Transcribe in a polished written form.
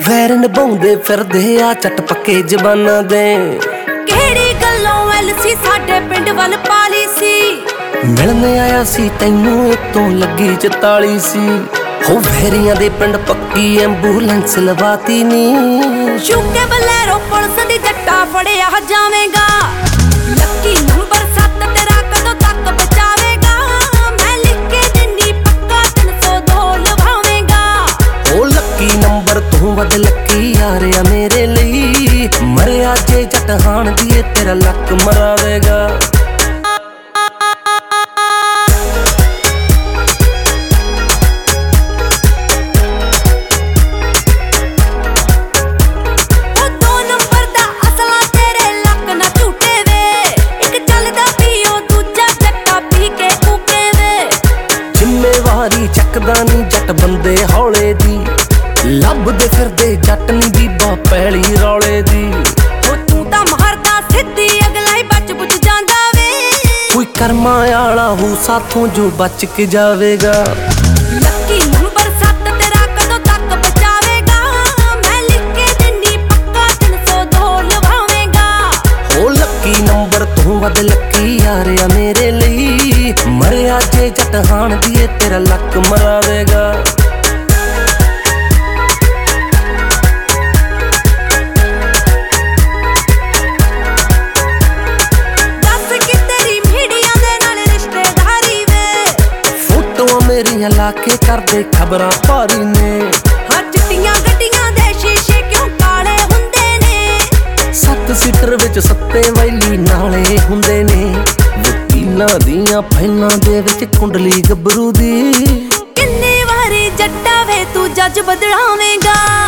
ਵੈਰ ਨਿਭਾਉਂਦੇ ਫਿਰਦੇ ਆ ਚੱਟ ਪੱਕੇ ਜ਼ਬਾਨਾਂ ਦੇ। ਕਿਹੜੀ ਗੱਲੋਂ ਐਲਸੀ ਸਾਡੇ ਪਿੰਡ ਵੱਲ ਪਾਲੀ ਸੀ। ਮਿਲਣ ਆਇਆ ਸੀ ਤੈਨੂੰ ਉਤੋਂ ਲੱਗੀ 44 ਸੀ। ਹੋ ਵੈਰੀਆਂ ਦੇ ਪਿੰਡ ਪੱਕੀ ਐਂਬੂਲੈਂਸ ਲਵਾਤੀ ਨੀ। ਸ਼ੂਕੇ ਬਲੈਰੋ ਪੁਲਿਸ ਦੀ ਜੱਟਾ ਫੜਿਆ ਜਾਵੇਗਾ। ਲੱਕੀ ਨੰਬਰ 7 ਤੇਰਾ ਕਦੋਂ ਤੱਕ ਬਚਾਵੇਗਾ। ਮੈਂ ਲਿਖ ਕੇ ਦਿੰਨੀ ਪੱਕਾ 302 ਲਵਾਵੇਗਾ। ਉਹ ਲੱਕੀ ਨੰਬਰ ਤੂੰ ਵੱਧ ਲੱਕੀ ਯਾਰਿਆ ਮੇਰੇ ਲਈ। ਮਰਿਆ ਜੇ ਜੱਟ ਹਾਣ ਦੀ ਤੇਰਾ ਲੱਕ ਮਰਾਵੇਗਾ। ਚੱਕਦਾ ਨੀ ਜੱਟ ਬੰਦੇ ਹੌਲੇ ਦੀ। ਲੱਭਦੇ ਫਿਰਦੇ ਜੱਟ ਨੀ ਬੀਬਾ ਪੈਲੀ ਰੌਲੇ ਦੀ। ਉਹ ਤੂੰ ਤਾਂ ਮਾਰਦਾ ਸਿੱਧੀ ਅਗਲਾ ਹੀ ਬਚ ਬੁੱਝ ਜਾਂਦਾ ਵੇ। ਕੋਈ ਕਰਮਾਂ ਵਾਲਾ ਹੋ ਸਾਥੋਂ ਜੋ ਬਚ ਕੇ ਜਾਵੇਗਾ। ਲੱਕੀ ਨੰਬਰ 7 ਤੇਰਾ ਕਦੋਂ ਤੱਕ ਬਚਾਵੇਗਾ। ਮੈਂ ਲਿਖ ਕੇ ਦਿੰਨੀ ਪੱਕਾ 302 ਲਵਾਵੇਗਾ। ਉਹ ਲੱਕੀ ਨੰਬਰ ਤੂੰ ਵੱਧ ਲੱਕੀ ਯਾਰਿਆ ਮੇਰੇ ਲਈ। ਮਰਿਆ ਜੇ ਜੱਟ ਹਾਣ ਦੀ ਤੇਰਾ ਲੱਕ ਮਰਾਵੇਗਾ। ਦੱਸ ਕਿ ਤੇਰੀ ਮੀਡੀਆ ਦੇ ਨਾਲ ਰਿਸ਼ਤੇਦਾਰੀ ਵੇ। ਫੋਟੋਆਂ ਮੇਰੀਆਂ ਲਾ ਕੇ ਕਰਦੇ ਖਬਰਾਂ ਭਾਰੀ ਨੇ। ਹਾਂ ਚਿੱਟੀਆਂ ਗੱਡੀਆਂ ਦੇ ਸ਼ੀਸ਼ੇ ਕਿਉਂ ਕਾਲੇ ਹੁੰਦੇ ਨੇ। 7 ਸੀਟਰ ਵਿੱਚ ਸੱਤੇ ਵੈਲੀ ਨਾਲੇ ਹੁੰਦੇ ਨੇ। ਵਕੀਲਾਂ ਦੀਆਂ ਫਾਈਲਾਂ ਦੇ ਵਿੱਚ ਕੁੰਡਲੀ ਗੱਭਰੂ ਦੀ। ਕਿੰਨੀ ਵਾਰੀ ਜੱਟਾ ਵੇ ਤੂੰ ਜੱਜ ਬਦਲਾਵੇਂਗਾ।